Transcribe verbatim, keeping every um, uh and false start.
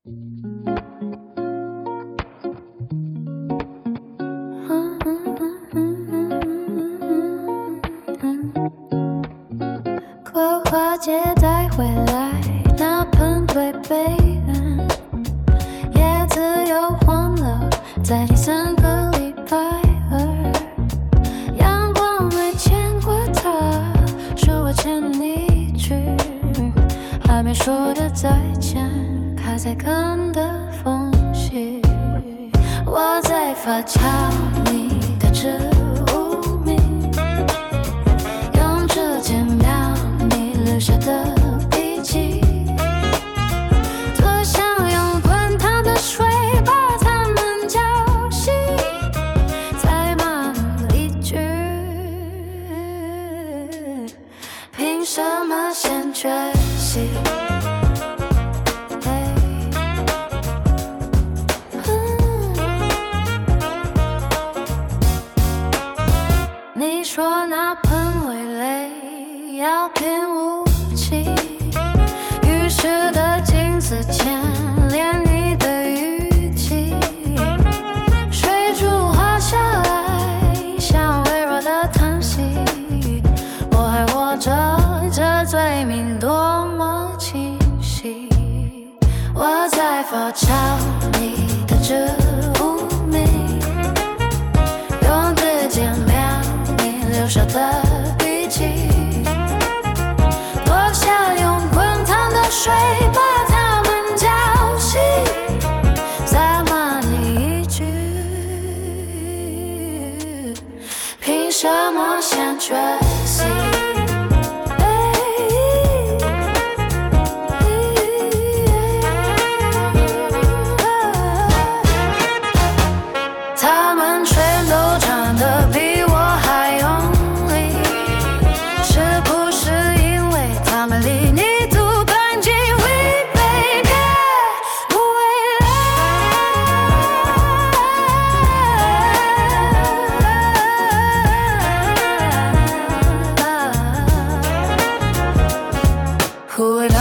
过花街带回来那盆对杯岸，叶子又黄了，在第三个礼拜二，阳光没见过它，是我欠你一句还没说的再见，卡在干的缝隙。我在发酵你的植物名，用指尖描你留下的笔记，多想用滚烫的水把它们搅醒，再骂一句，凭什么先觉醒？你说那盆味蕾要变武器，浴室的镜子前连你的语气，水珠滑下来像微弱的叹息，我还握着这罪名多么清晰。我在发酵你的植物名，用指尖描留下的笔记，多想用滚烫的水把它们搅醒，再骂你一句，凭什么先觉醒？他们全都唱得比我还用力，是不是因为他们离你足更近 ？We baby， 未来，未来。